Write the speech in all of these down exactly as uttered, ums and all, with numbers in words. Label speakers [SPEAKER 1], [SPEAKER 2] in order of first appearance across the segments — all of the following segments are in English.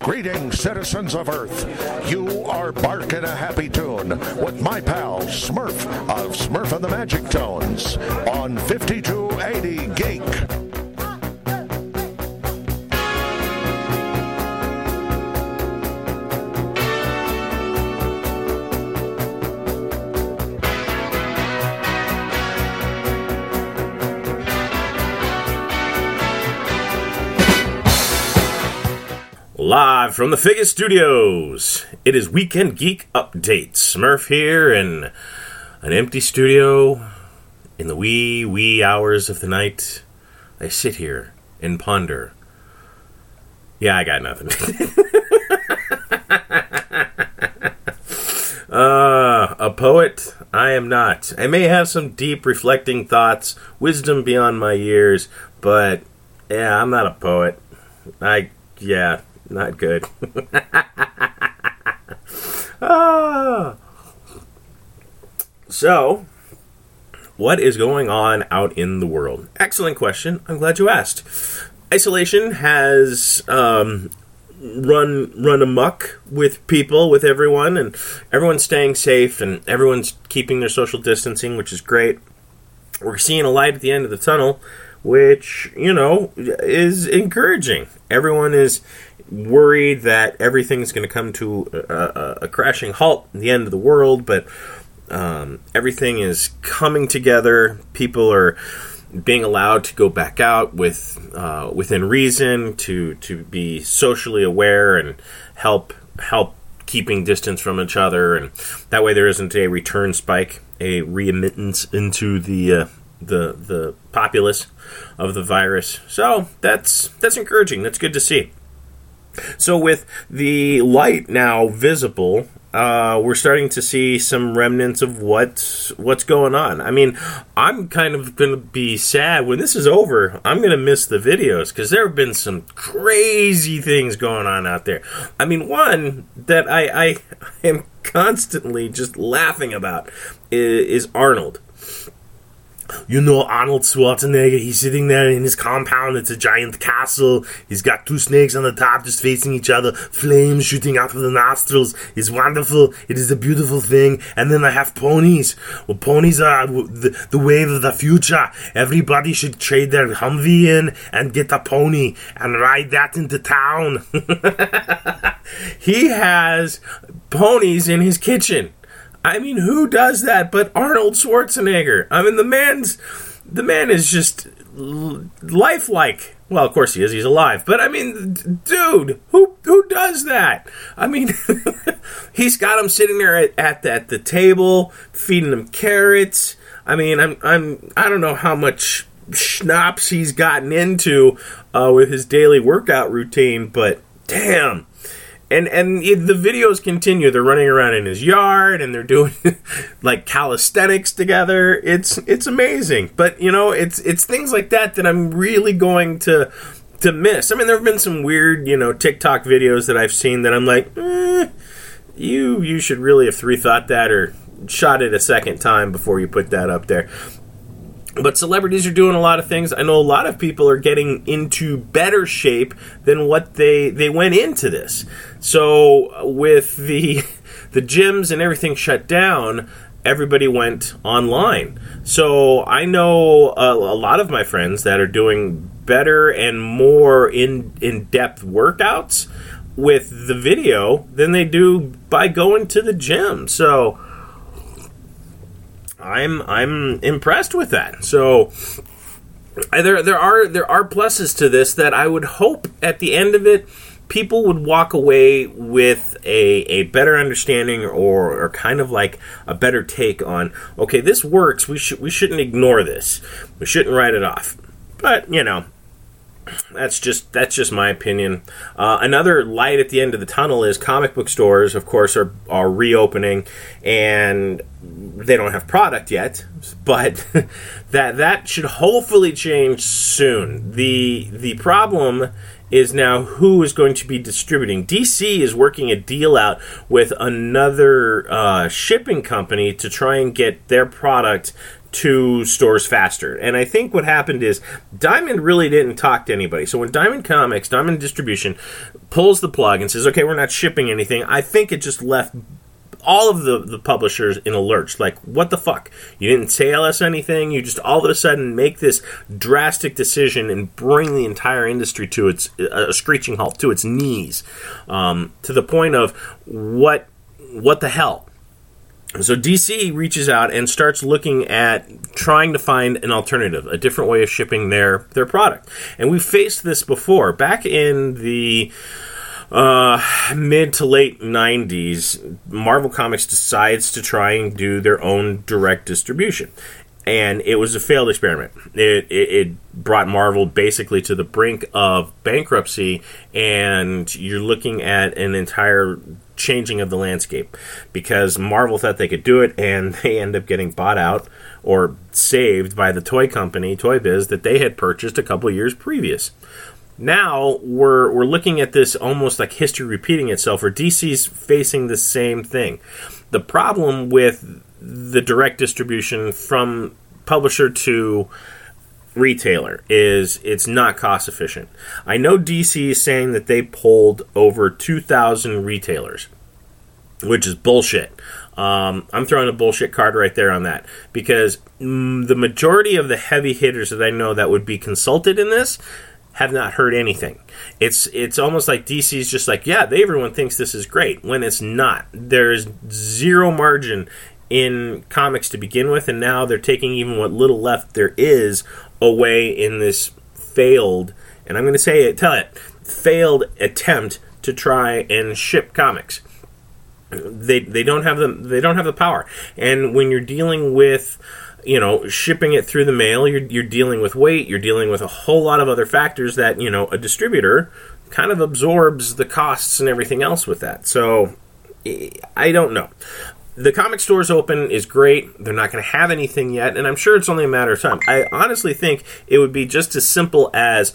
[SPEAKER 1] Greetings, citizens of Earth. You are barking a happy tune with my pal Smurf of Smurf and the Magic Tones on fifty-two eighty Geek.
[SPEAKER 2] Live from the Figure Studios, it is Weekend Geek Update. Smurf here in an empty studio in the wee, wee hours of the night. I sit here and ponder. Yeah, I got nothing. uh, a poet? I am not. I may have some deep, reflecting thoughts, wisdom beyond my years, but yeah, I'm not a poet. I, yeah... Not good. ah. So, what is going on out in the world? Excellent question. I'm glad you asked. Isolation has um, run run amok with people, with everyone, and everyone's staying safe, and everyone's keeping their social distancing, which is great. We're seeing a light at the end of the tunnel, which, you know, is encouraging. Everyone is worried that everything's going to come to a, a, a crashing halt in the end of the world, but um, everything is coming together. People are being allowed to go back out with uh, within reason, to to be socially aware and help help keeping distance from each other, and that way there isn't a return spike, a reemittance into the uh, the the populace of the virus. So that's that's encouraging. That's good to see. So with the light now visible, uh, we're starting to see some remnants of what's, what's going on. I mean, I'm kind of going to be sad when this is over. I'm going to miss the videos because there have been some crazy things going on out there. I mean, one that I, I am constantly just laughing about is, is Arnold. You know Arnold Schwarzenegger, he's sitting there in his compound, it's a giant castle, he's got two snakes on the top just facing each other, flames shooting out of the nostrils, it's wonderful, it is a beautiful thing, and then I have ponies. Well, ponies are the, the wave of the future. Everybody should trade their Humvee in and get a pony and ride that into town. He has ponies in his kitchen. I mean, who does that but Arnold Schwarzenegger? I mean, the man's, the man is just lifelike. Well, of course he is. He's alive. But I mean, dude, who who does that? I mean, he's got him sitting there at, at, the, at the table, feeding him carrots. I mean, I'm I'm I don't know how much schnapps he's gotten into uh, with his daily workout routine, but damn. And and it, the videos continue. They're running around in his yard, and they're doing like calisthenics together. It's it's amazing. But you know, it's it's things like that that I'm really going to to miss. I mean, there have been some weird, you know, TikTok videos that I've seen that I'm like, eh, you you should really have rethought that or shot it a second time before you put that up there. But celebrities are doing a lot of things. I know a lot of people are getting into better shape than what they, they went into this. So with the the gyms and everything shut down, everybody went online. So I know a, a lot of my friends that are doing better and more in, in-depth workouts with the video than they do by going to the gym. So I'm I'm impressed with that. So there there are there are pluses to this that I would hope at the end of it people would walk away with a a better understanding or, or kind of like a better take on, okay, this works. We should we shouldn't ignore this. We shouldn't write it off. But you know, That's just that's just my opinion. Uh, another light at the end of the tunnel is comic book stores, of course, are are reopening, and they don't have product yet, but that that should hopefully change soon. The the problem is now who is going to be distributing. D C is working a deal out with another uh, shipping company to try and get their product to stores faster. And I think what happened is Diamond really didn't talk to anybody. So when Diamond Comics, Diamond Distribution, pulls the plug and says, okay, we're not shipping anything, I think it just left all of the, the publishers in a lurch. Like, what the fuck? You didn't tell us anything. You just all of a sudden make this drastic decision and bring the entire industry to its a screeching halt, to its knees, um, to the point of what what the hell? So D C reaches out and starts looking at trying to find an alternative, a different way of shipping their, their product. And we faced this before. Back in the uh, mid to late nineties, Marvel Comics decides to try and do their own direct distribution. And it was a failed experiment. It, it, it brought Marvel basically to the brink of bankruptcy, and you're looking at an entire changing of the landscape, because Marvel thought they could do it, and they end up getting bought out or saved by the toy company, Toy Biz, that they had purchased a couple years previous. Now we're we're looking at this almost like history repeating itself, where D C's facing the same thing. The problem with the direct distribution from publisher to retailer is it's not cost efficient. I know D C is saying that they pulled over two thousand retailers, which is bullshit. Um, I'm throwing a bullshit card right there on that, because mm, the majority of the heavy hitters that I know that would be consulted in this have not heard anything. It's it's almost like D C's just like, yeah, they, everyone thinks this is great, when it's not. There's zero margin in comics to begin with, and now they're taking even what little left there is away in this failed, and I'm going to say it, tell it, failed attempt to try and ship comics. They they don't have the they don't have the power, and when you're dealing with, you know, shipping it through the mail, you're you're dealing with weight, you're dealing with a whole lot of other factors that, you know, a distributor kind of absorbs the costs and everything else with that. So I don't know. The comic stores open is great. They're not going to have anything yet, and I'm sure it's only a matter of time. I honestly think it would be just as simple as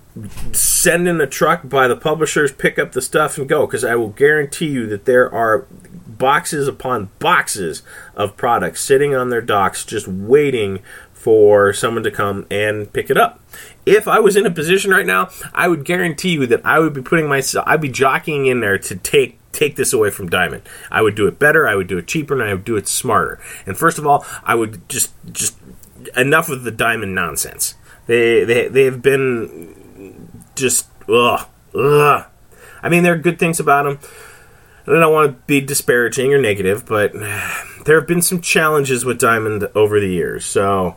[SPEAKER 2] send in a truck by the publishers, pick up the stuff, and go, because I will guarantee you that there are boxes upon boxes of products sitting on their docks just waiting for someone to come and pick it up. If I was in a position right now, I would guarantee you that I would be putting myself, I'd be jockeying in there to take take this away from Diamond. I would do it better, I would do it cheaper, and I would do it smarter. And first of all, I would just just enough with the Diamond nonsense. They they they have been just ugh ugh. I mean, there are good things about them. I don't want to be disparaging or negative, but there have been some challenges with Diamond over the years. So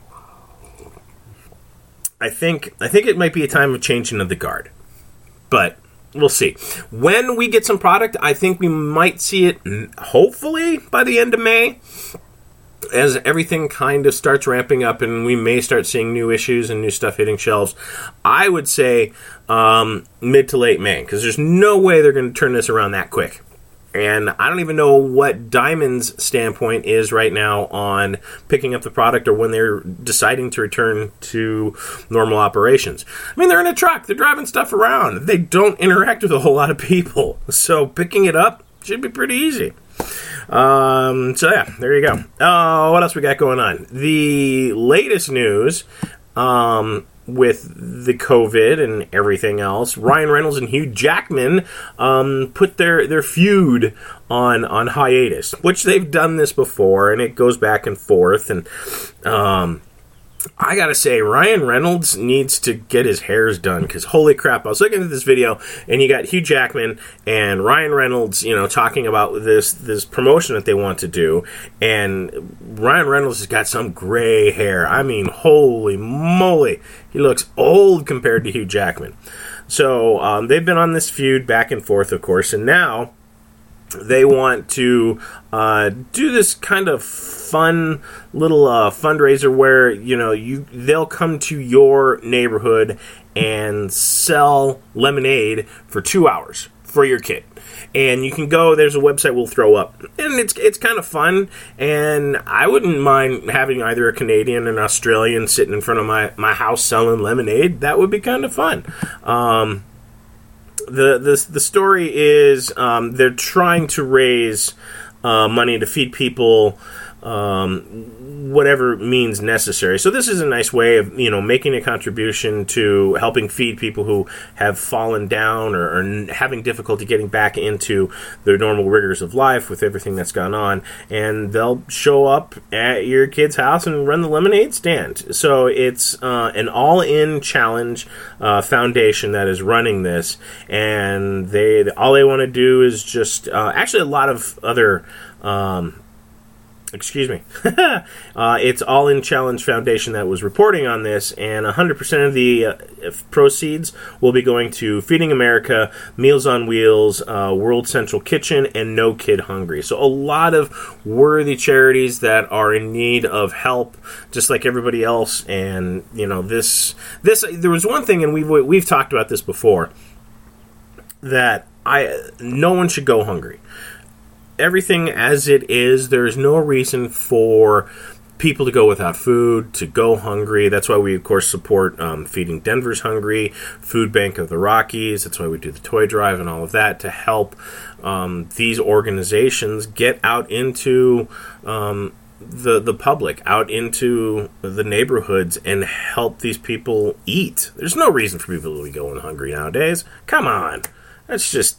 [SPEAKER 2] I think I think it might be a time of changing of the guard. But we'll see. When we get some product, I think we might see it, hopefully, by the end of May, as everything kind of starts ramping up, and we may start seeing new issues and new stuff hitting shelves. I would say um, mid to late May, because there's no way they're going to turn this around that quick. And I don't even know what Diamond's standpoint is right now on picking up the product, or when they're deciding to return to normal operations. I mean, they're in a truck. They're driving stuff around. They don't interact with a whole lot of people. So picking it up should be pretty easy. Um, so, yeah, there you go. Uh, what else we got going on? The latest news um, with the COVID and everything else, Ryan Reynolds and Hugh Jackman um, put their, their feud on, on hiatus, which they've done this before, and it goes back and forth. And um, I gotta say, Ryan Reynolds needs to get his hairs done, because holy crap, I was looking at this video, and you got Hugh Jackman and Ryan Reynolds, you know, talking about this this promotion that they want to do, and Ryan Reynolds has got some gray hair. I mean, holy moly, he looks old compared to Hugh Jackman. So um, they've been on this feud back and forth, of course, and now they want to uh, do this kind of fun little uh, fundraiser where, you know, you they'll come to your neighborhood and sell lemonade for two hours for your kid. And you can go, there's a website we'll throw up. And it's it's kind of fun. And I wouldn't mind having either a Canadian or an Australian sitting in front of my, my house selling lemonade. That would be kind of fun. Um... The, the the story is um, they're trying to raise uh, money to feed people um, whatever means necessary. So this is a nice way of, you know, making a contribution to helping feed people who have fallen down or are having difficulty getting back into their normal rigors of life with everything that's gone on. And they'll show up at your kid's house and run the lemonade stand. So it's uh, an all-in challenge uh, foundation that is running this, and they all they want to do is just uh, actually a lot of other. Um, Excuse me. uh, it's All In Challenge Foundation that was reporting on this, and one hundred percent of the uh, proceeds will be going to Feeding America, Meals on Wheels, uh, World Central Kitchen, and No Kid Hungry. So a lot of worthy charities that are in need of help, just like everybody else. And you know, this this there was one thing, and we've we've talked about this before, that I no one should go hungry. Everything as it is, there's no reason for people to go without food, to go hungry. That's why we, of course, support um, Feeding Denver's Hungry, Food Bank of the Rockies. That's why we do the toy drive and all of that, to help um, these organizations get out into um, the the public, out into the neighborhoods, and help these people eat. There's no reason for people to be going hungry nowadays. Come on. That's just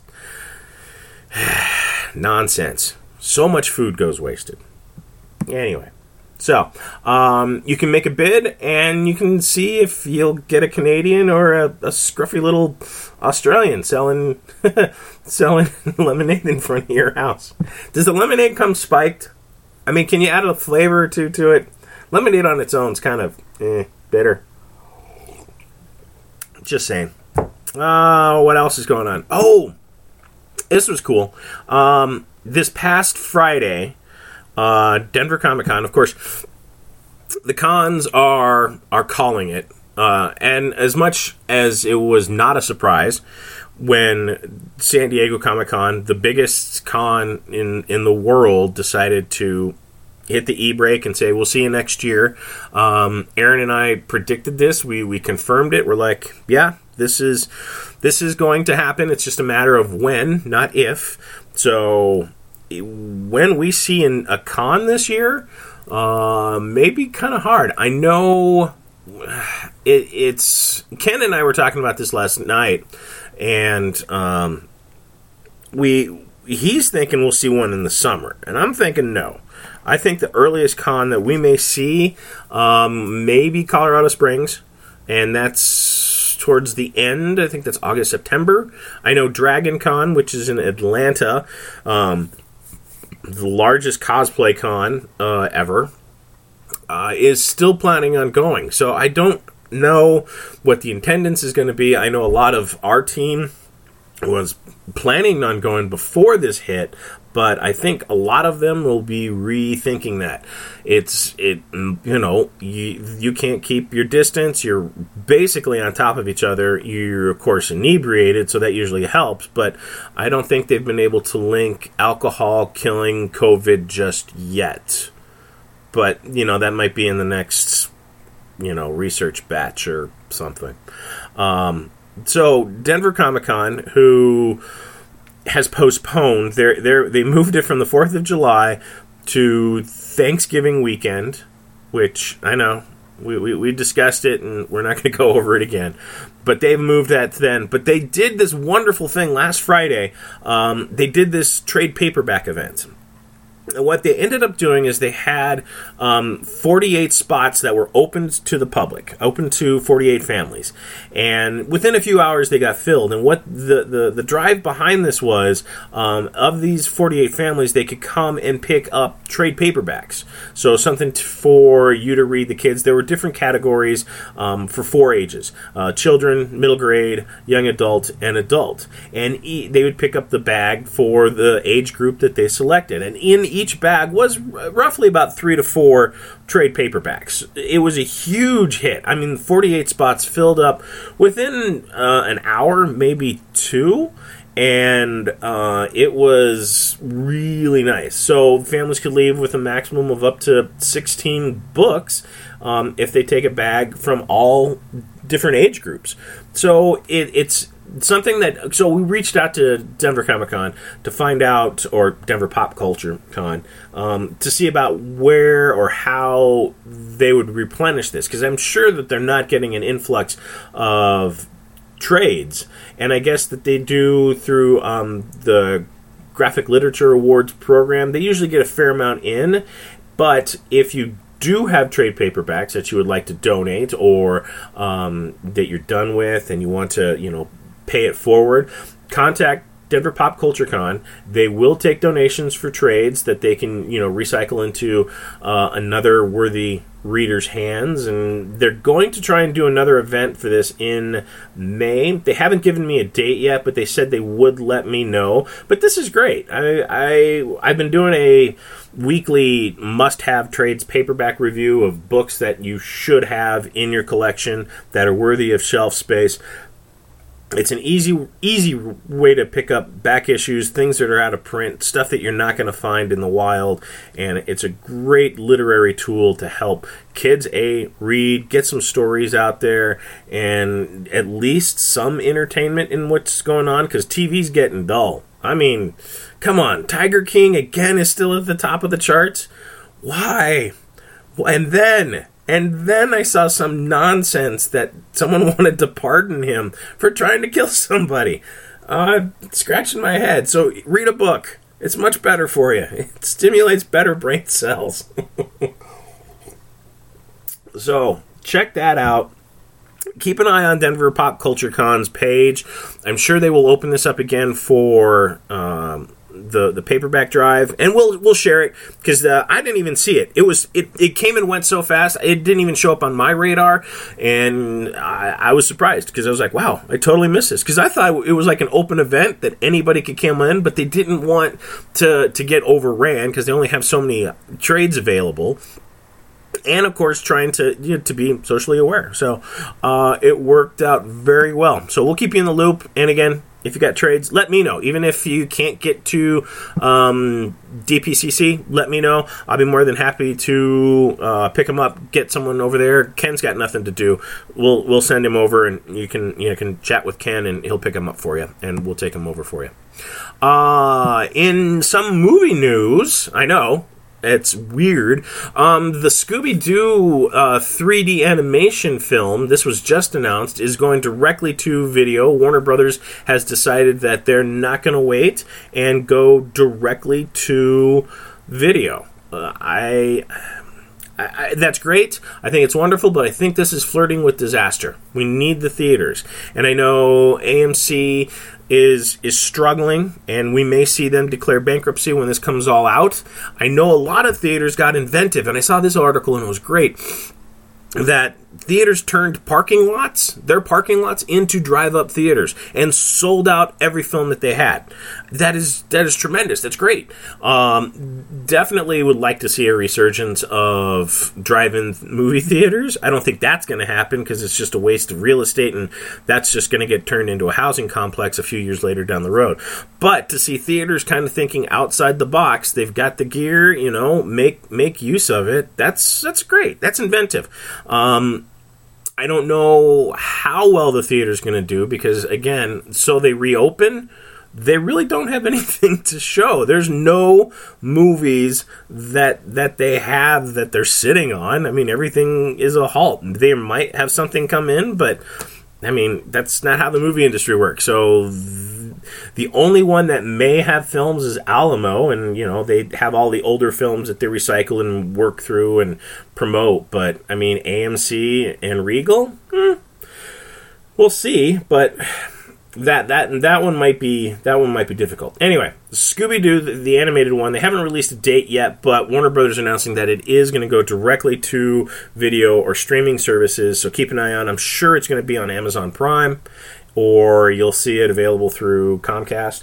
[SPEAKER 2] nonsense. So much food goes wasted. Anyway, so um, you can make a bid, and you can see if you'll get a Canadian or a, a scruffy little Australian selling selling lemonade in front of your house. Does the lemonade come spiked? I mean, can you add a flavor or two to it? Lemonade on its own is kind of eh, bitter. Just saying. Uh, what else is going on? Oh, this was cool. Um, this past Friday, uh, Denver Comic Con, of course, the cons are are calling it. Uh, and as much as it was not a surprise when San Diego Comic Con, the biggest con in, in the world, decided to hit the e-brake and say, we'll see you next year. Um, Aaron and I predicted this. We we confirmed it. We're like, yeah, this is this is going to happen. It's just a matter of when, not if. So when we see an, a con this year, uh, maybe kind of hard. I know it, it's... Ken and I were talking about this last night, and um, we he's thinking we'll see one in the summer, and I'm thinking no. I think the earliest con that we may see um, may be Colorado Springs, and that's towards the end. I think that's August, September. I know Dragon Con, which is in Atlanta, um, the largest cosplay con uh, ever, uh, is still planning on going. So I don't know what the attendance is going to be. I know a lot of our team was planning on going before this hit, but I think a lot of them will be rethinking that. It's, it, you know, you, you can't keep your distance. You're basically on top of each other. You're, of course, inebriated, so that usually helps, but I don't think they've been able to link alcohol killing COVID just yet. But, you know, that might be in the next, you know, research batch or something. Um, so, Denver Comic Con, who has postponed. They they they moved it from the fourth of July to Thanksgiving weekend, which I know we, we, we discussed it and we're not going to go over it again. But they've moved that then. But they did this wonderful thing last Friday. Um, they did this trade paperback event. And what they ended up doing is they had um, forty-eight spots that were open to the public, open to forty-eight families. And within a few hours, they got filled. And what the, the, the drive behind this was, um, of these forty-eight families, they could come and pick up trade paperbacks. So something t- for you to read, the kids. There were different categories um, for four ages. Uh, children, middle grade, young adult, and adult. And e- they would pick up the bag for the age group that they selected. And in each bag was r- roughly about three to four trade paperbacks. It was a huge hit. I mean, forty-eight spots filled up within uh, an hour, maybe two, and uh, it was really nice. So families could leave with a maximum of up to sixteen books um, if they take a bag from all different age groups. So it, it's something that, so we reached out to Denver Comic Con to find out, or Denver Pop Culture Con, um, to see about where or how they would replenish this, because I'm sure that they're not getting an influx of trades, and I guess that they do through um, the Graphic Literature Awards program. They usually get a fair amount in, but if you do have trade paperbacks that you would like to donate, or um, that you're done with and you want to, you know, pay it forward, contact Denver Pop Culture Con. They will take donations for trades that they can, you know, recycle into uh, another worthy reader's hands, and they're going to try and do another event for this in May. They haven't given me a date yet, but they said they would let me know. But this is great. I, I I've been doing a weekly must-have trades paperback review of books that you should have in your collection that are worthy of shelf space. It's an easy easy way to pick up back issues, things that are out of print, stuff that you're not going to find in the wild, and it's a great literary tool to help kids, A, read, get some stories out there, and at least some entertainment in what's going on, because T V's getting dull. I mean, come on, Tiger King again is still at the top of the charts? Why? And then... And then I saw some nonsense that someone wanted to pardon him for trying to kill somebody. Uh, scratching my head. So read a book. It's much better for you. It stimulates better brain cells. So check that out. Keep an eye on Denver Pop Culture Con's page. I'm sure they will open this up again for... Um, the the paperback drive, and we'll we'll share it, because uh, I didn't even see it. It was it, it came and went so fast, it didn't even show up on my radar, and I, I was surprised, because I was like, wow, I totally missed this, because I thought it was like an open event that anybody could come in, but they didn't want to to get overran, because they only have so many trades available. And, of course, trying to you know, to be socially aware. So uh, it worked out very well. So we'll keep you in the loop. And, again, if you got trades, let me know. Even if you can't get to um, D P C C, let me know. I'll be more than happy to uh, pick them up, get someone over there. Ken's got nothing to do. We'll we'll send him over, and you can you know, can chat with Ken, and he'll pick them up for you, and we'll take them over for you. Uh, in some movie news, I know, it's weird. Um, the Scooby-Doo uh, three D animation film, this was just announced, is going directly to video. Warner Brothers has decided that they're not going to wait and go directly to video. Uh, I, I, I that's great. I think it's wonderful, but I think this is flirting with disaster. We need the theaters. And I know A M C is is struggling, and we may see them declare bankruptcy when this comes all out. I know a lot of theaters got inventive, and I saw this article, and it was great, that theaters turned parking lots, their parking lots, into drive-up theaters and sold out every film that they had. That is that is tremendous. That's great. Um, definitely would like to see a resurgence of drive-in movie theaters. I don't think that's going to happen, because it's just a waste of real estate, and that's just going to get turned into a housing complex a few years later down the road. But to see theaters kind of thinking outside the box, they've got the gear, you know, make make use of it. That's that's great. That's inventive. Um, I don't know how well the theater's going to do, because, again, so they reopen, they really don't have anything to show. There's no movies that that they have that they're sitting on. I mean, everything is a halt. They might have something come in, but, I mean, that's not how the movie industry works. So the only one that may have films is Alamo, and, you know, they have all the older films that they recycle and work through and promote. But, I mean, A M C and Regal, hmm, we'll see. But that that that one might be that one might be difficult. Anyway, Scooby-Doo, the, the animated one, they haven't released a date yet, but Warner Brothers announcing that it is going to go directly to video or streaming services. So keep an eye on. I'm sure it's going to be on Amazon Prime, or you'll see it available through Comcast.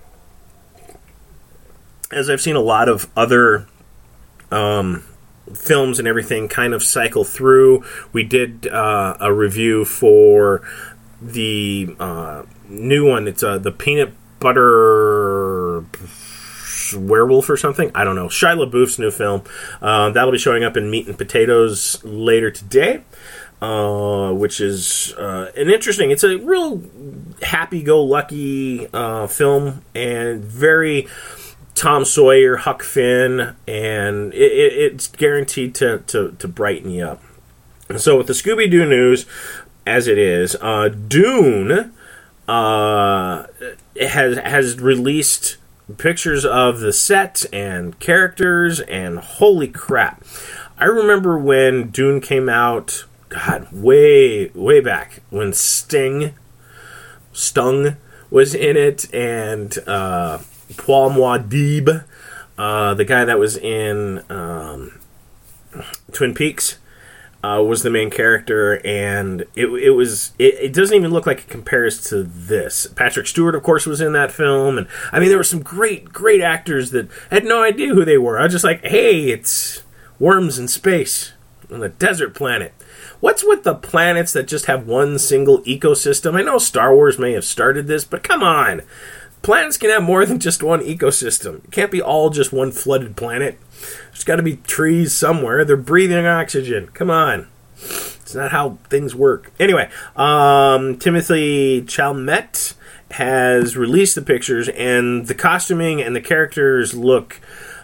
[SPEAKER 2] As I've seen a lot of other um, films and everything kind of cycle through. We did uh, a review for the uh, new one. It's uh, the Peanut Butter Werewolf or something. I don't know. Shia LaBeouf's new film. Uh, that'll be showing up in Meat and Potatoes later today. uh, which is uh, an interesting. It's a real happy-go-lucky uh, film, and very Tom Sawyer, Huck Finn, and it, it, it's guaranteed to, to, to brighten you up. So with the Scooby-Doo news, as it is, uh, Dune uh, has has released pictures of the set and characters, and holy crap. I remember when Dune came out, God, way, way back, when Sting, Stung was in it, and uh, Paul Muad'Dib, uh, the guy that was in um, Twin Peaks, Uh, was the main character, and it, it was it, it doesn't even look like it compares to this. Patrick Stewart, of course, was in that film, and I mean there were some great great actors that I had no idea who they were. I was just like, hey, it's worms in space on a desert planet. What's with the planets that just have one single ecosystem? I know Star Wars may have started this, but come on, planets can have more than just one ecosystem. It can't be all just one flooded planet. There's got to be trees somewhere. They're breathing oxygen. Come on. It's not how things work. Anyway, um, Timothée Chalamet has released the pictures, and the costuming and the characters look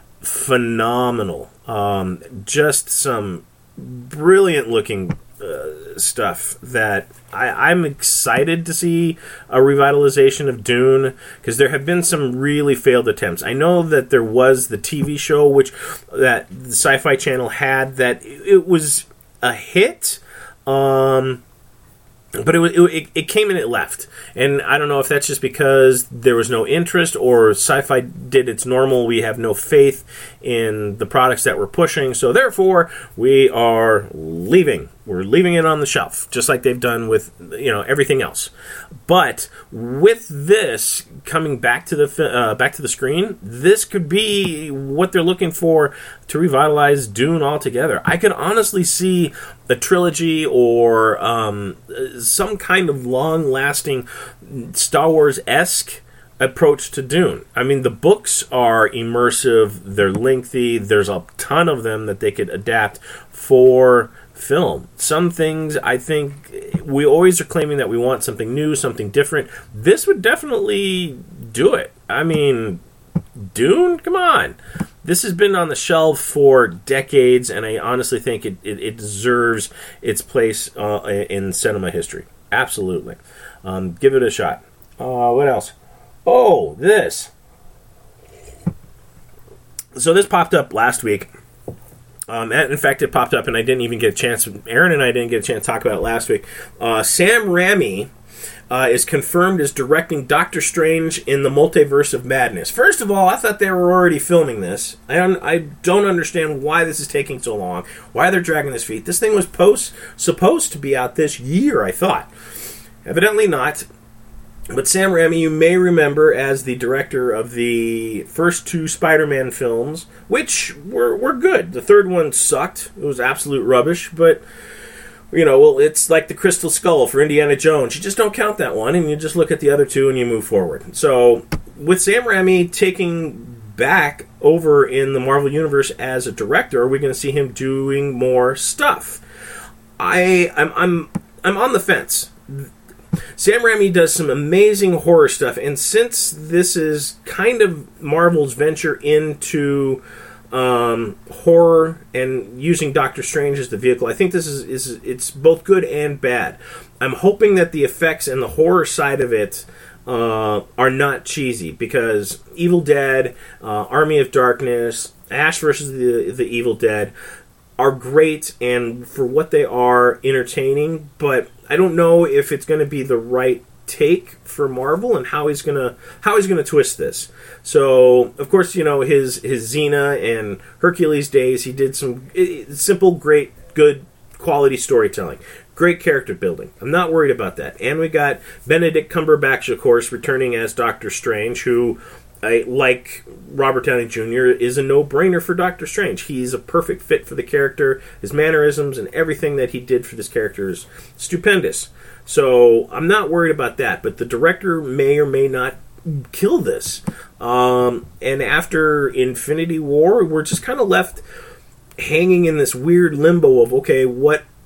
[SPEAKER 2] phenomenal. Um, just some brilliant-looking uh, stuff that I, I'm excited to see a revitalization of Dune, because there have been some really failed attempts. I know that there was the T V show which that the Sci-Fi Channel had, that it was a hit, um, but it, was, it it came and it left. And I don't know if that's just because there was no interest, or Sci-Fi did its normal, we have no faith in the products that we're pushing, so therefore we are leaving. We're leaving it on the shelf, just like they've done with, you know, everything else. But with this coming back to the uh, back to the screen, this could be what they're looking for to revitalize Dune altogether. I could honestly see a trilogy, or um, some kind of long-lasting Star Wars-esque approach to Dune. I mean, the books are immersive, they're lengthy, there's a ton of them that they could adapt for film. Some things, I think, we always are claiming that we want something new, something different. This would definitely do it. I mean, Dune, come on. This has been on the shelf for decades, and I honestly think it, it, it deserves its place uh, in cinema history. Absolutely. Um, give it a shot. Uh, what else? Oh, this. So this popped up last week. Um, and in fact, it popped up, and I didn't even get a chance. Aaron and I didn't get a chance to talk about it last week. Uh, Sam Raimi uh, is confirmed as directing Doctor Strange in the Multiverse of Madness. First of all, I thought they were already filming this. I don't, I don't understand why this is taking so long, why they're dragging this feet. This thing was post supposed to be out this year, I thought. Evidently not. But Sam Raimi, you may remember as the director of the first two Spider-Man films, which were were good. The third one sucked. It was absolute rubbish, but, you know, well, it's like the Crystal Skull for Indiana Jones. You just don't count that one, and you just look at the other two and you move forward. So, with Sam Raimi taking back over in the Marvel Universe as a director, are we going to see him doing more stuff? I, I'm, I'm, I'm on the fence. Sam Raimi does some amazing horror stuff, and since this is kind of Marvel's venture into um, horror and using Doctor Strange as the vehicle, I think this is, is it's both good and bad. I'm hoping that the effects and the horror side of it uh, are not cheesy, because Evil Dead, uh, Army of Darkness, Ash versus the the Evil Dead are great, and for what they are, entertaining, but I don't know if it's going to be the right take for Marvel and how he's going to how he's going to twist this. So, of course, you know, his his Xena and Hercules days, he did some simple, great, good quality storytelling. Great character building. I'm not worried about that. And we got Benedict Cumberbatch, of course, returning as Doctor Strange, who, I, like Robert Downey Junior, is a no-brainer for Doctor Strange. He's a perfect fit for the character. His mannerisms and everything that he did for this character is stupendous. So I'm not worried about that. But the director may or may not kill this. Um, and after Infinity War, we're just kind of left hanging in this weird limbo of, okay, what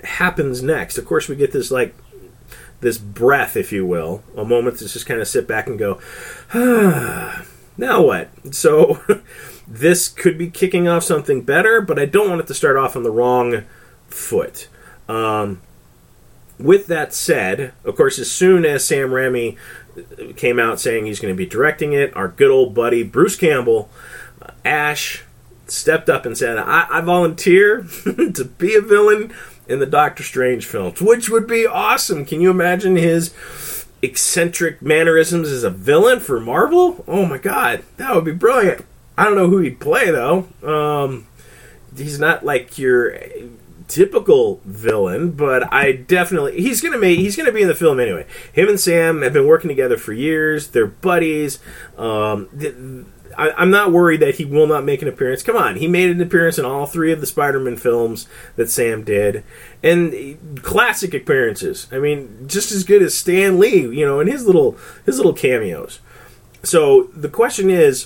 [SPEAKER 2] happens next. Of course, we get this like this breath, if you will, a moment to just kind of sit back and go, ah, now what? So this could be kicking off something better, but I don't want it to start off on the wrong foot. Um, with that said, of course, as soon as Sam Raimi came out saying he's going to be directing it, our good old buddy Bruce Campbell, uh, Ash, stepped up and said, I, I volunteer to be a villain in the Doctor Strange films, which would be awesome. Can you imagine his eccentric mannerisms as a villain for Marvel? Oh my god, that would be brilliant. I don't know who he'd play, though. Um, he's not like your typical villain, but I definitely he's gonna make he's gonna be in the film anyway. Him and Sam have been working together for years. They're buddies. Um, th- I, I'm not worried that he will not make an appearance. Come on, he made an appearance in all three of the Spider-Man films that Sam did, and classic appearances. I mean, just as good as Stan Lee, you know, in his little his little cameos. So the question is,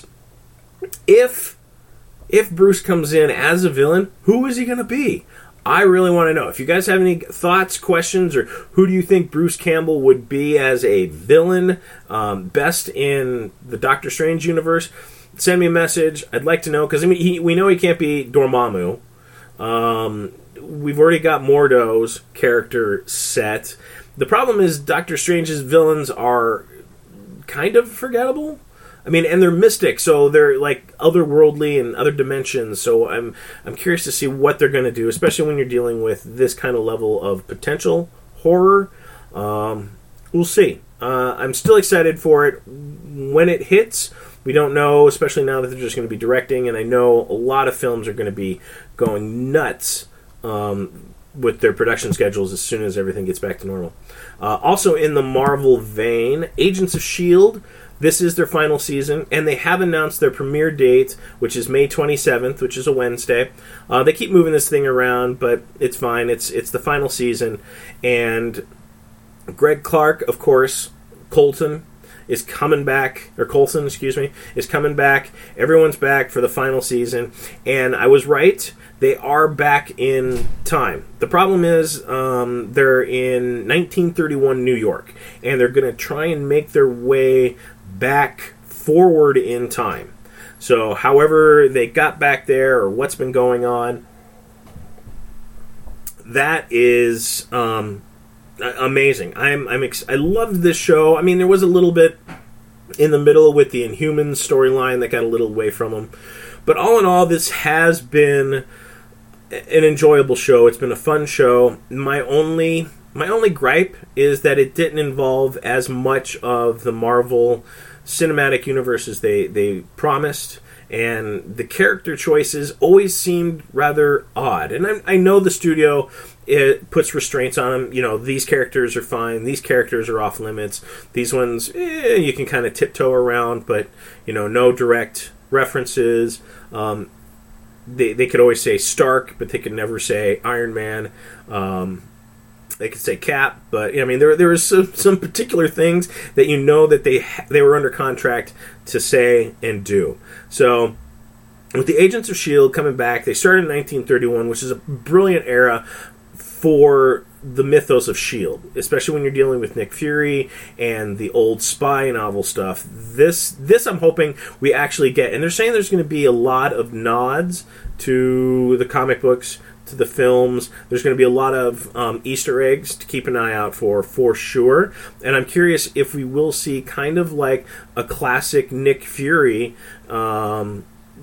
[SPEAKER 2] if if Bruce comes in as a villain, who is he going to be? I really want to know. If you guys have any thoughts, questions, or who do you think Bruce Campbell would be as a villain, um, best in the Doctor Strange universe, send me a message. I'd like to know, because I mean, he, we know he can't be Dormammu. Um, we've already got Mordo's character set. The problem is Doctor Strange's villains are kind of forgettable. I mean, and they're mystic, so they're like otherworldly and other dimensions. So I'm I'm curious to see what they're going to do, especially when you're dealing with this kind of level of potential horror. Um, we'll see. Uh, I'm still excited for it when it hits. We don't know, especially now that they're just going to be directing, and I know a lot of films are going to be going nuts um, with their production schedules as soon as everything gets back to normal. Uh, also in the Marvel vein, Agents of S H I E L D. This is their final season, and they have announced their premiere date, which is May twenty-seventh, which is a Wednesday. Uh, they keep moving this thing around, but it's fine. It's it's the final season, and Greg Clark, of course, Colton, is coming back, or Coulson, excuse me, is coming back. Everyone's back for the final season, and I was right. They are back in time. The problem is um, they're in nineteen thirty-one New York, and they're going to try and make their way back forward in time. So however they got back there or what's been going on, that is um, amazing. I'm, I'm ex- I loved this show. I mean, there was a little bit in the middle with the Inhumans storyline that got a little away from them. But all in all, this has been an enjoyable show. It's been a fun show. My only my only gripe is that it didn't involve as much of the Marvel cinematic universe as they, they promised, and the character choices always seemed rather odd. And I, I know the studio it puts restraints on them. You know, these characters are fine, these characters are off limits, these ones eh, you can kind of tiptoe around, but you know, no direct references. Um, They they could always say Stark, but they could never say Iron Man. Um, they could say Cap, but I mean there there was some, some particular things that you know that they they were under contract to say and do. So with the Agents of S H I E L D coming back, they started in nineteen thirty-one, which is a brilliant era for the mythos of S H I E L D, especially when you're dealing with Nick Fury and the old spy novel stuff. This, this I'm hoping we actually get. And they're saying there's going to be a lot of nods to the comic books, to the films. There's going to be a lot of um, Easter eggs to keep an eye out for, for sure. And I'm curious if we will see kind of like a classic Nick Fury um,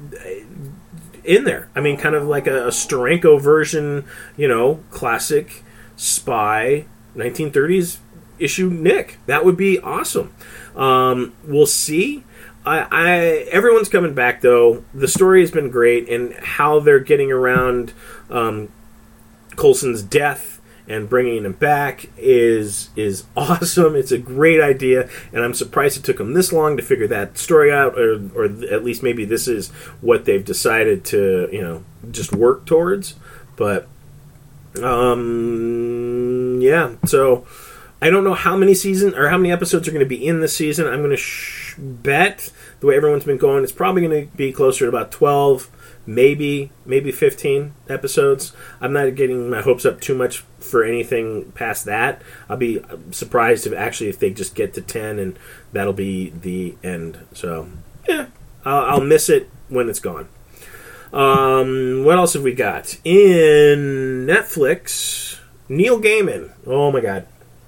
[SPEAKER 2] in there. I mean, kind of like a, a Steranko version, you know, classic spy nineteen thirties issue Nick. That would be awesome. Um, we'll see. I, I everyone's coming back though. The story has been great, and how they're getting around um, Coulson's death and bringing him back is is awesome. It's a great idea, and I'm surprised it took them this long to figure that story out, or or at least maybe this is what they've decided to, you know, just work towards. But Um. Yeah. So I don't know how many season or how many episodes are going to be in this season. I'm going to sh- bet, the way everyone's been going, it's probably going to be closer to about twelve, maybe maybe fifteen episodes. I'm not getting my hopes up too much for anything past that. I'll be surprised if actually if they just get to ten, and that'll be the end. So, yeah, I'll, I'll miss it when it's gone. Um, what else have we got? In Netflix, Neil Gaiman. Oh, my God.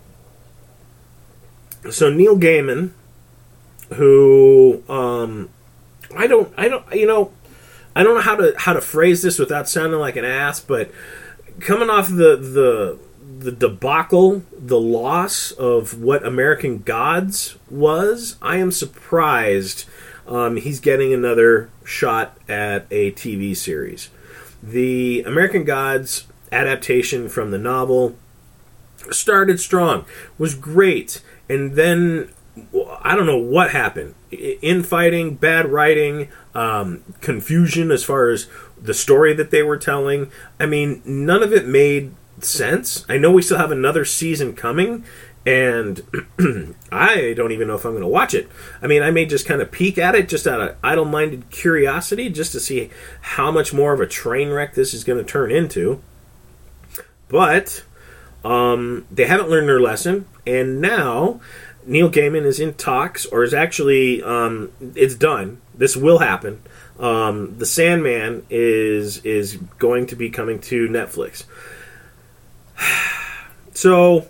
[SPEAKER 2] So, Neil Gaiman, who, um, I don't, I don't, you know, I don't know how to how to phrase this without sounding like an ass, but coming off the the the debacle, the loss of what American Gods was, I am surprised um, he's getting another shot at a T V series. The American Gods adaptation from the novel started strong, was great, and then I don't know what happened. Infighting, bad writing, um, confusion as far as the story that they were telling. I mean, none of it made sense. I know we still have another season coming, and I don't even know if I'm going to watch it. I mean, I may just kind of peek at it just out of idle-minded curiosity just to see how much more of a train wreck this is going to turn into. But um, they haven't learned their lesson, and now Neil Gaiman is in talks, or is actually, um, it's done. This will happen. Um, the Sandman is is going to be coming to Netflix. So,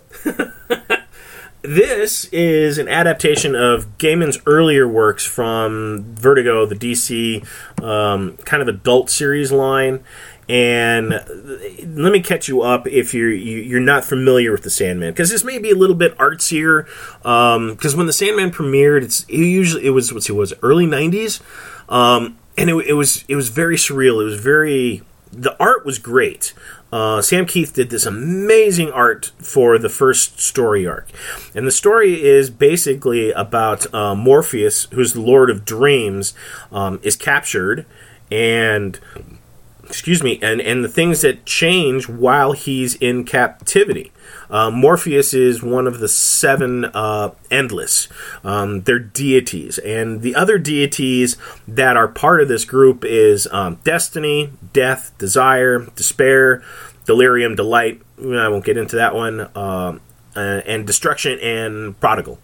[SPEAKER 2] this is an adaptation of Gaiman's earlier works from Vertigo, the D C um, kind of adult series line. And let me catch you up if you're you're not familiar with the Sandman, because this may be a little bit artsier. Because um, when the Sandman premiered, it's it usually it was what's it was early nineties, um, and it, it was it was very surreal. It was very the art was great. Uh, Sam Keith did this amazing art for the first story arc, and the story is basically about uh, Morpheus, who's the Lord of Dreams, um, is captured and. Excuse me, and, and the things that change while he's in captivity. Uh, Morpheus is one of the seven uh, Endless. Um, they're deities. And the other deities that are part of this group is um, Destiny, Death, Desire, Despair, Delirium, Delight. I won't get into that one. Uh, uh, and Destruction and Prodigal.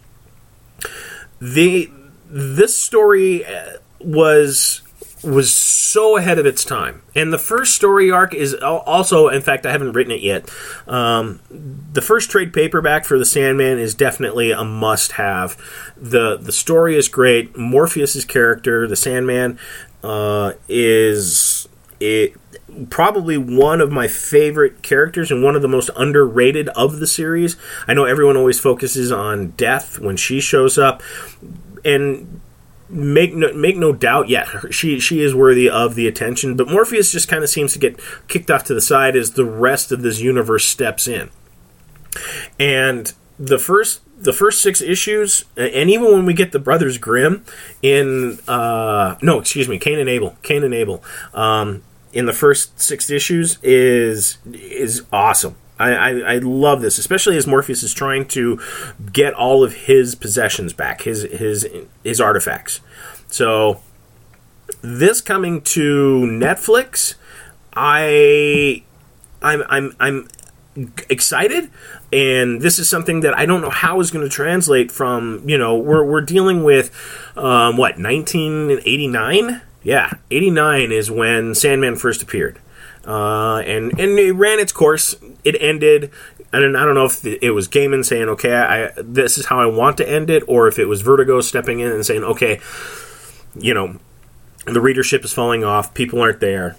[SPEAKER 2] The This story was... was so ahead of its time. And the first story arc is also, in fact, I haven't written it yet. Um, the first trade paperback for the Sandman is definitely a must-have. The the story is great. Morpheus' character, the Sandman, uh, is it, probably one of my favorite characters and one of the most underrated of the series. I know everyone always focuses on Death when she shows up, and Make no, make no doubt, yeah, she she is worthy of the attention, but Morpheus just kind of seems to get kicked off to the side as the rest of this universe steps in. And the first the first six issues, and even when we get the Brothers Grimm in, uh, no, excuse me, Cain and Abel, Cain and Abel, um, in the first six issues is is awesome. I, I, I love this, especially as Morpheus is trying to get all of his possessions back, his his his artifacts. So this coming to Netflix, I I'm I'm I'm excited, and this is something that I don't know how is going to translate from. You know, we're we're dealing with um, what nineteen eighty-nine? Yeah, eighty-nine is when Sandman first appeared. Uh, and, and it ran its course. It ended, and I don't know if it was Gaiman saying, okay, I, this is how I want to end it, or if it was Vertigo stepping in and saying, okay, you know, the readership is falling off, people aren't there.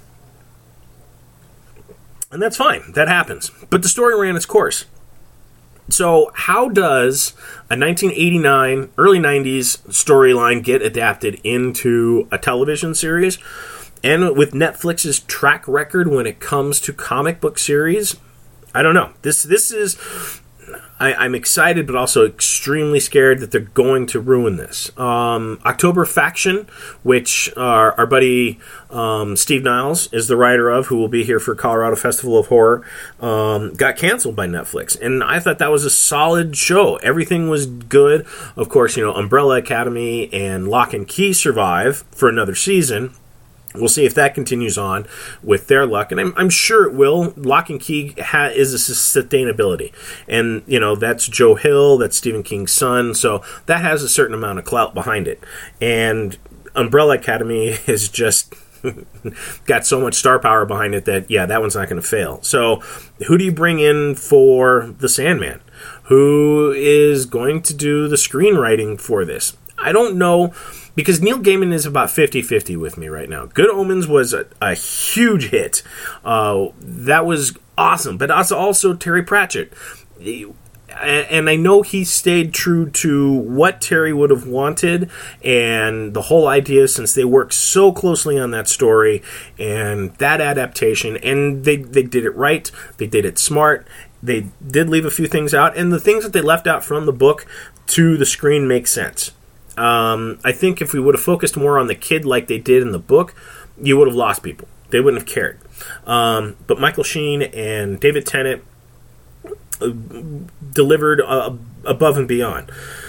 [SPEAKER 2] And that's fine. That happens. But the story ran its course. So how does a nineteen eighty-nine, early nineties storyline get adapted into a television series? And with Netflix's track record when it comes to comic book series, I don't know. This this is, I, I'm excited, but also extremely scared that they're going to ruin this. Um, October Faction, which our, our buddy um, Steve Niles is the writer of, who will be here for Colorado Festival of Horror, um, got canceled by Netflix. And I thought that was a solid show. Everything was good. Of course, you know, Umbrella Academy and Lock and Key survive for another season. We'll see if that continues on with their luck, and I'm, I'm sure it will. Lock and Key ha- is a sustainability, and you know that's Joe Hill, that's Stephen King's son, so that has a certain amount of clout behind it. And Umbrella Academy has just got so much star power behind it that yeah, that one's not going to fail. So, who do you bring in for the Sandman? Who is going to do the screenwriting for this? I don't know. Because Neil Gaiman is about fifty-fifty with me right now. Good Omens was a, a huge hit. Uh, that was awesome. But also, also Terry Pratchett. And I know he stayed true to what Terry would have wanted and the whole idea, since they worked so closely on that story and that adaptation. And they, they did it right. They did it smart. They did leave a few things out. And the things that they left out from the book to the screen make sense. Um, I think if we would have focused more on the kid like they did in the book, you would have lost people. They wouldn't have cared. Um, but Michael Sheen and David Tennant uh, delivered uh, above and beyond.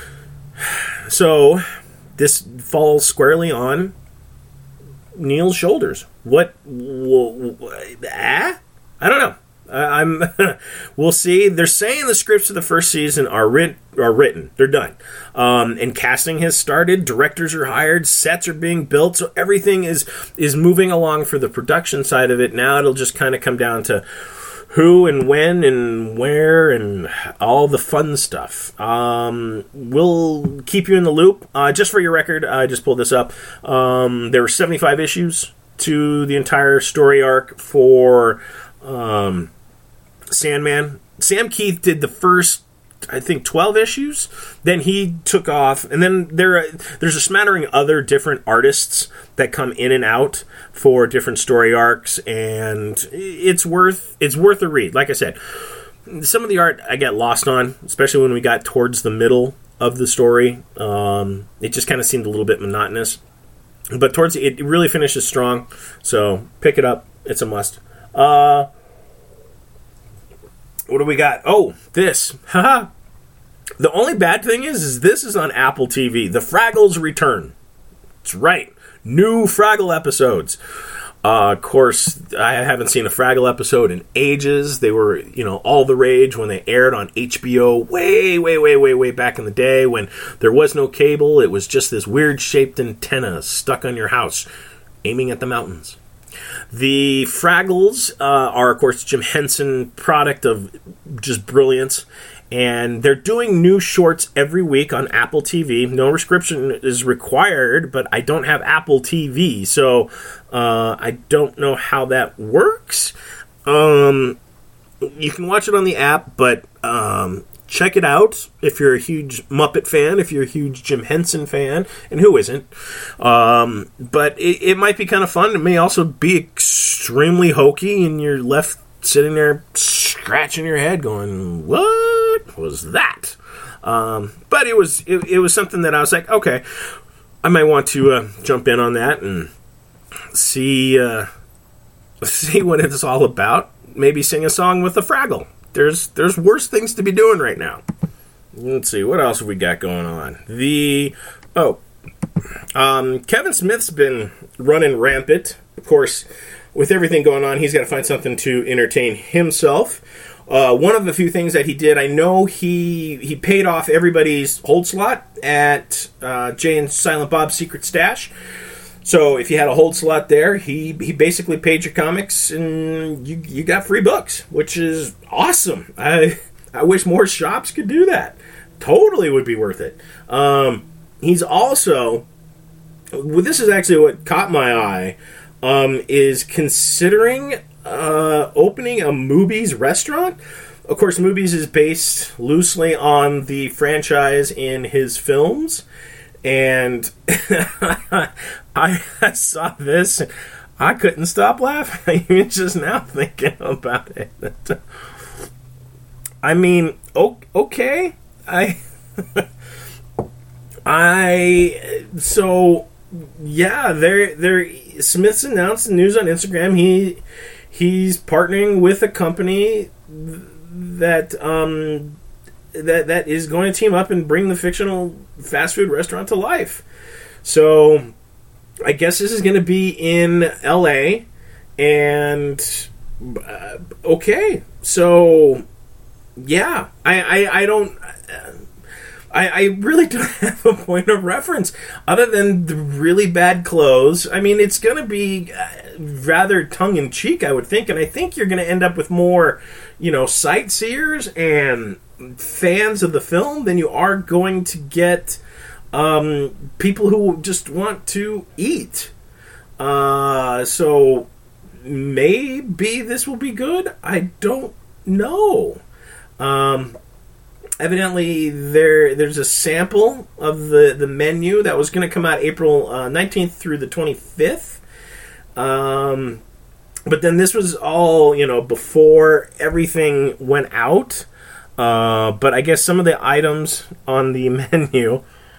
[SPEAKER 2] So this falls squarely on Neil's shoulders. What? Wh- wh- ah? I don't know. I'm. We'll see. They're saying the scripts of the first season are written. Are written. They're done. Um, and casting has started. Directors are hired. Sets are being built. So everything is is moving along for the production side of it. Now it'll just kind of come down to who and when and where and all the fun stuff. Um, we'll keep you in the loop. Uh, just for your record, I just pulled this up. Um, there were seventy-five issues to the entire story arc for Um, Sandman. Sam Keith did the first, I think, twelve issues. Then he took off, and then there are, there's a smattering of other different artists that come in and out for different story arcs, and it's worth it's worth a read. Like I said, some of the art I got lost on, especially when we got towards the middle of the story. Um, it just kind of seemed a little bit monotonous, but towards the, it really finishes strong. So pick it up; it's a must. Uh, what do we got? Oh, this. Haha. The only bad thing is, is this is on Apple T V. The Fraggles return. That's right. New Fraggle episodes. Uh, of course, I haven't seen a Fraggle episode in ages. They were, you know, all the rage when they aired on H B O way, way, way, way, way back in the day when there was no cable. It was just this weird-shaped antenna stuck on your house, aiming at the mountains. The Fraggles uh, are, of course, Jim Henson product of just brilliance, and they're doing new shorts every week on Apple T V. No prescription is required, but I don't have Apple T V, so uh, I don't know how that works. Um, you can watch it on the app, but um, check it out if you're a huge Muppet fan, if you're a huge Jim Henson fan, and who isn't. Um, but it, it might be kind of fun. It may also be extremely hokey, and you're left sitting there scratching your head going, what was that? Um, but it was it, it was something that I was like, okay, I might want to uh, jump in on that and see, uh, see what it's all about. Maybe sing a song with a Fraggle. There's there's worse things to be doing right now. Let's see, what else have we got going on? The, oh, um, Kevin Smith's been running rampant. Of course, with everything going on, he's got to find something to entertain himself. Uh, one of the few things that he did, I know he he paid off everybody's hold slot at uh, Jay and Silent Bob's Secret Stash. So if you had a hold slot there, he he basically paid your comics and you you got free books, which is awesome. I I wish more shops could do that. Totally would be worth it. Um, he's also, well, this is actually what caught my eye, um, is considering uh, opening a Moobies restaurant. Of course, Moobies is based loosely on the franchise in his films. And I saw this, and I couldn't stop laughing. Even just now thinking about it. I mean, okay. I, I, so, yeah, they're, they're, Smith's announced the news on Instagram. He, he's partnering with a company that, um, that, that is going to team up and bring the fictional fast food restaurant to life. So, I guess this is going to be in L A, and, uh, okay, so... Yeah, I, I, I don't, I, I really don't have a point of reference other than the really bad clothes. I mean, it's going to be rather tongue-in-cheek, I would think, and I think you're going to end up with more, you know, sightseers and fans of the film than you are going to get um, people who just want to eat. Uh, so maybe this will be good. I don't know. Um, evidently there there's a sample of the, the menu that was going to come out April uh, nineteenth through the twenty-fifth. Um, but then this was all, you know, before everything went out. Uh, but I guess some of the items on the menu,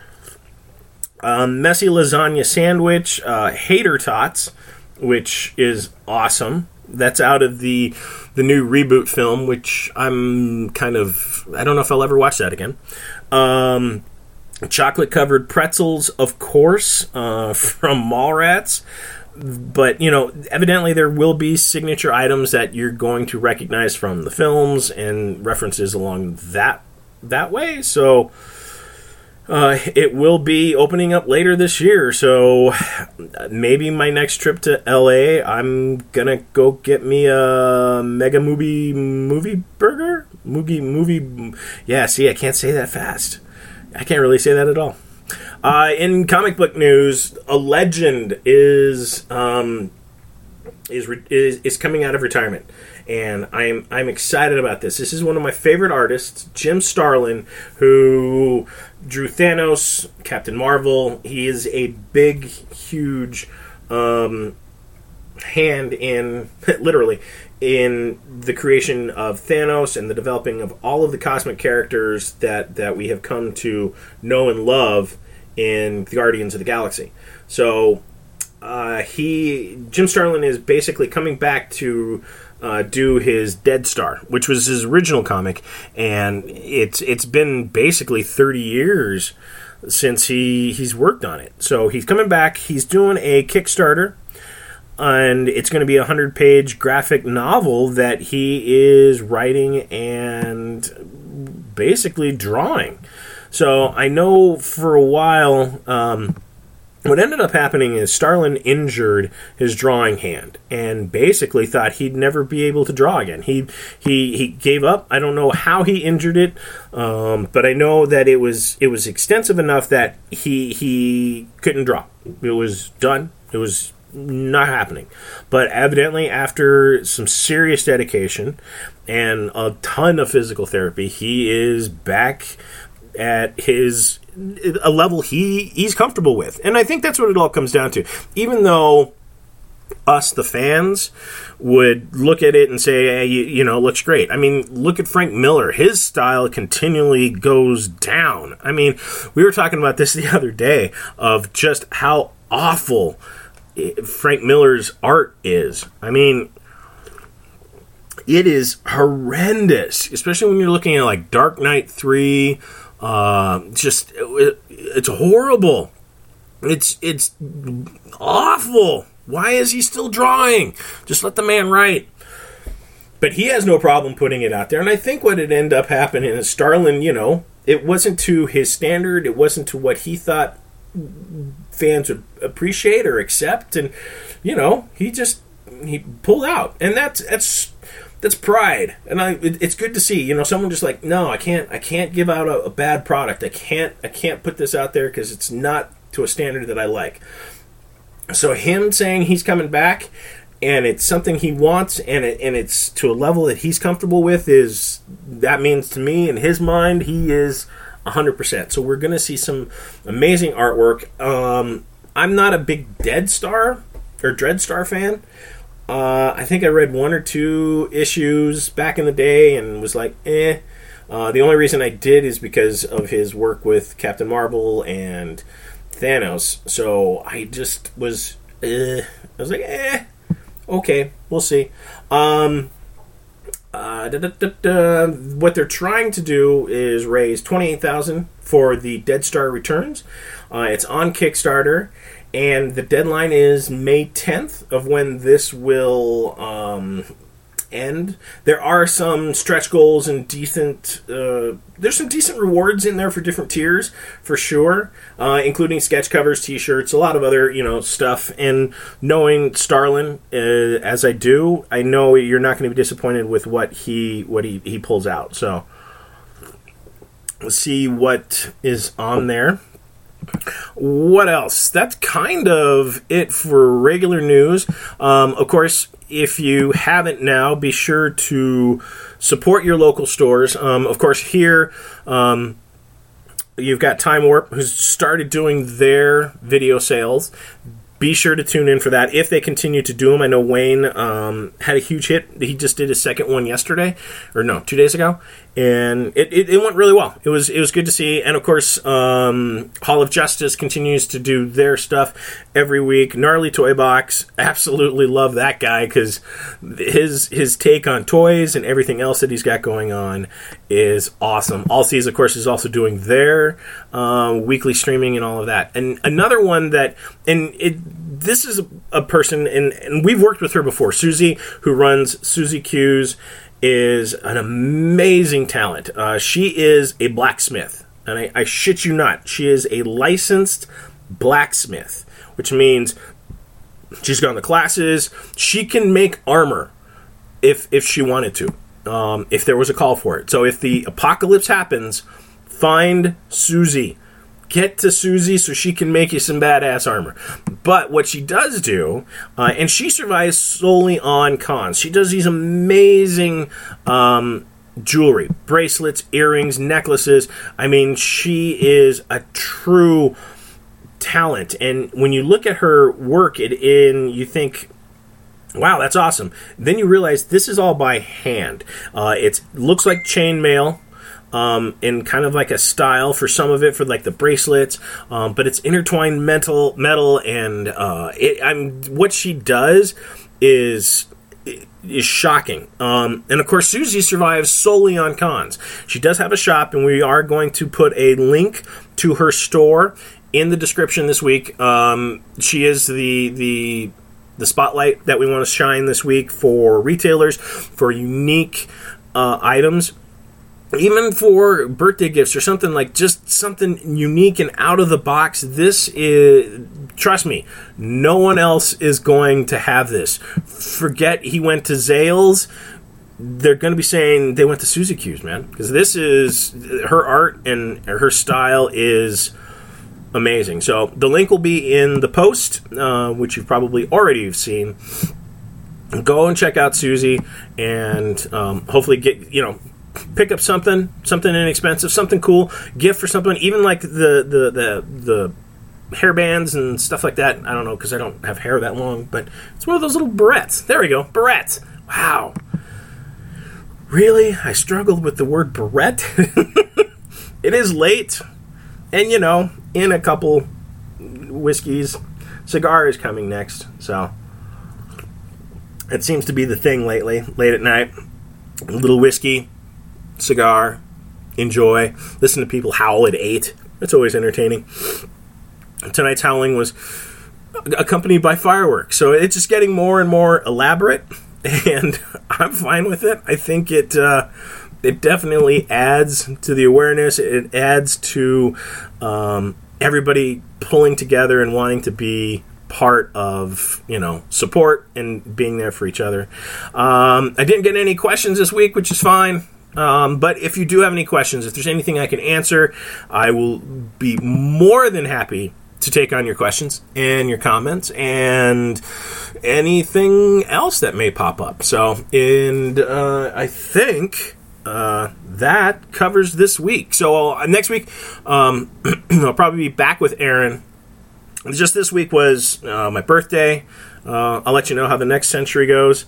[SPEAKER 2] um, messy lasagna sandwich, uh, hater tots, which is awesome. That's out of the the new reboot film, which I'm kind of... I don't know if I'll ever watch that again. Um, chocolate-covered pretzels, of course, uh, from Mallrats. But, you know, evidently there will be signature items that you're going to recognize from the films and references along that that way. So... Uh, it will be opening up later this year, so maybe my next trip to L A, I'm gonna go get me a Mega Movie movie burger? Movie, movie, yeah, see, I can't say that fast. I can't really say that at all. Uh, in comic book news, a legend is, um, is, is, is coming out of retirement. And I'm I'm excited about this. This is one of my favorite artists, Jim Starlin, who drew Thanos, Captain Marvel. He is a big, huge um, hand in, literally, in the creation of Thanos and the developing of all of the cosmic characters that, that we have come to know and love in the Guardians of the Galaxy. So uh, he, Jim Starlin is basically coming back to uh, do his Dead Star, which was his original comic, and it's it's been basically thirty years since he he's worked on it. So he's coming back. He's doing a Kickstarter, and it's going to be a hundred-page graphic novel that he is writing and basically drawing. So I know for a while, um, what ended up happening is Starlin injured his drawing hand and basically thought he'd never be able to draw again. He he he gave up. I don't know how he injured it, um, but I know that it was it was extensive enough that he he couldn't draw. It was done. It was not happening. But evidently, after some serious dedication and a ton of physical therapy, he is back at his a level he he's comfortable with. And I think that's what it all comes down to. Even though us, the fans, would look at it and say, hey, you, you know, looks great. I mean, look at Frank Miller. His style continually goes down. I mean, we were talking about this the other day of just how awful Frank Miller's art is. I mean, it is horrendous, especially when you're looking at like Dark Knight three. Uh, just it, it's horrible. It's it's awful. Why is he still drawing? Just let the man write. But he has no problem putting it out there. And I think what it ended up happening is Starlin, you know, it wasn't to his standard. It wasn't to what he thought fans would appreciate or accept. And, you know, he just he pulled out. And that's that's that's pride. And I it, it's good to see, you know, someone just like, no, I can't I can't give out a, a bad product. I can't I can't put this out there because it's not to a standard that I like. So him saying he's coming back and it's something he wants and it, and it's to a level that he's comfortable with, is that means to me in his mind he is one hundred percent. So we're going to see some amazing artwork. Um, I'm not a big Dead Star or Dread Star fan. Uh, I think I read one or two issues back in the day and was like, eh. Uh, the only reason I did is because of his work with Captain Marvel and Thanos. So I just was, uh, I was like, eh, okay, we'll see. Um, uh, da, da, da, da. What they're trying to do is raise twenty-eight thousand dollars for the Dead Star Returns. Uh, it's on Kickstarter, and the deadline is May tenth of when this will um, end. There are some stretch goals and decent, uh, there's some decent rewards in there for different tiers, for sure, uh, including sketch covers, t-shirts, a lot of other, you know, stuff. And knowing Starlin, uh, as I do, I know you're not going to be disappointed with what he what he, he pulls out. So let's see what is on there. What else? That's kind of it for regular news. Um, of course, if you haven't now, be sure to support your local stores. Um, of course, here um, you've got Time Warp, who's started doing their video sales. Be sure to tune in for that if they continue to do them. I know Wayne um, had a huge hit. He just did his second one yesterday, or no, two days ago, and it, it, it went really well. It was it was good to see. And of course, um, Hall of Justice continues to do their stuff every week. Gnarly Toy Box, absolutely love that guy because his his take on toys and everything else that he's got going on is awesome. Allseas, of course, is also doing their uh, weekly streaming and all of that. And another one that and it. This is a person, and, and we've worked with her before. Susie, who runs Susie Q's, is an amazing talent. Uh, she is a blacksmith, and I, I shit you not. She is a licensed blacksmith, which means she's gone to classes. She can make armor if if she wanted to, um, if there was a call for it. So if the apocalypse happens, find Susie. Get to Susie so she can make you some badass armor. But what she does do, uh, and she survives solely on cons. She does these amazing um, jewelry, bracelets, earrings, necklaces. I mean, she is a true talent. And when you look at her work, it in you think, wow, that's awesome. Then you realize this is all by hand. Uh, it looks like chainmail. Um, in kind of like a style for some of it, for like the bracelets, um, but it's intertwined metal, metal, and uh, it, I'm what she does is is shocking. Um, and of course, Susie survives solely on cons. She does have a shop, and we are going to put a link to her store in the description this week. Um, she is the the the spotlight that we want to shine this week for retailers for unique uh, items. Even for birthday gifts or something like just something unique and out of the box, this is, trust me, no one else is going to have this. Forget he went to Zales. They're going to be saying they went to Susie Q's, man. Because this is, her art and her style is amazing. So the link will be in the post, uh, which you've probably already seen. Go and check out Susie and um, hopefully get, you know, pick up something, something inexpensive, something cool, gift for someone, even like the the the, the hair bands and stuff like that. I don't know because I don't have hair that long, but it's one of those little barrettes. There we go, barrettes. Wow, really? I struggled with the word barrette. It is late, and you know, in a couple whiskeys, cigar is coming next, so it seems to be the thing lately. Late at night, a little whiskey. Cigar, enjoy, listen to people howl at eight. That's always entertaining. Tonight's howling was accompanied by fireworks, so it's just getting more and more elaborate, and I'm fine with it. I think it uh, it definitely adds to the awareness. It adds to um, everybody pulling together and wanting to be part of, you know, support and being there for each other. Um, I didn't get any questions this week, which is fine. Um, but if you do have any questions, if there's anything I can answer, I will be more than happy to take on your questions and your comments and anything else that may pop up. So, and uh, I think uh, that covers this week. So uh, next week, um, I'll probably be back with Aaron. Just this week was uh, my birthday. Uh, I'll let you know how the next century goes.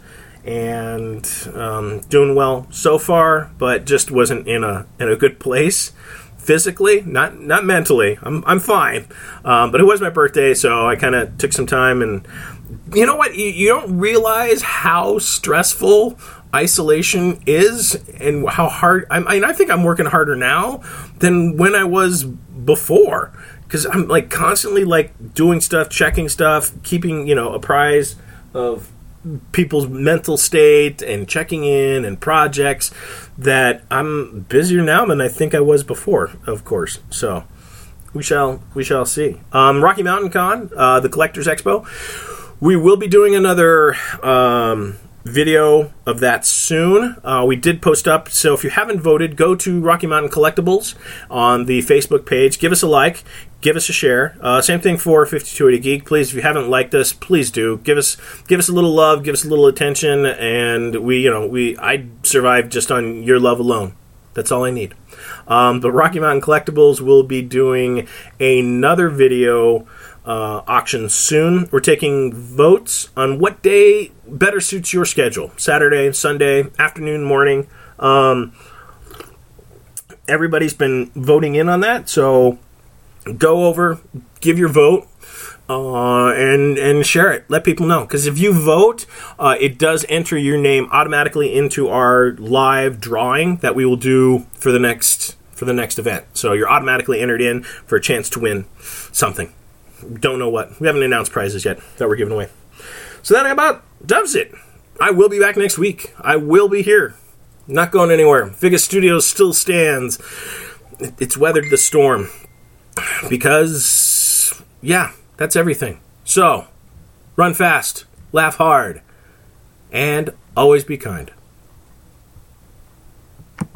[SPEAKER 2] and um, doing well so far, but just wasn't in a in a good place physically, not not mentally. I'm I'm fine, um, but it was my birthday, so I kind of took some time. And you know what? You, you don't realize how stressful isolation is, and how hard. I mean, I think I'm working harder now than when I was before, because I'm like constantly like doing stuff, checking stuff, keeping you know apprised of people's mental state and checking in and projects, that I'm busier now than I think I was before, of course. So we shall we shall see. Um, Rocky Mountain Con, uh, the Collectors Expo. We will be doing another um, video of that soon. Uh, we did post up, so if you haven't voted, go to Rocky Mountain Collectibles on the Facebook page. Give us a like. Give us a share. Uh, same thing for fifty-two eighty Geek. Please, if you haven't liked us, please do. Give us give us a little love, give us a little attention, and we, you know, we I survived just on your love alone. That's all I need. Um, but Rocky Mountain Collectibles will be doing another video uh, auction soon. We're taking votes on what day better suits your schedule. Saturday, Sunday, afternoon, morning. Um, everybody's been voting in on that, so go over, give your vote, uh, and and share it. Let people know. Because if you vote, uh, it does enter your name automatically into our live drawing that we will do for the next for the next event. So you're automatically entered in for a chance to win something. Don't know what. We haven't announced prizes yet that we're giving away. So that about does it. I will be back next week. I will be here. Not going anywhere. Vegas Studios still stands. It's weathered the storm. Because, yeah, that's everything. So, run fast, laugh hard, and always be kind.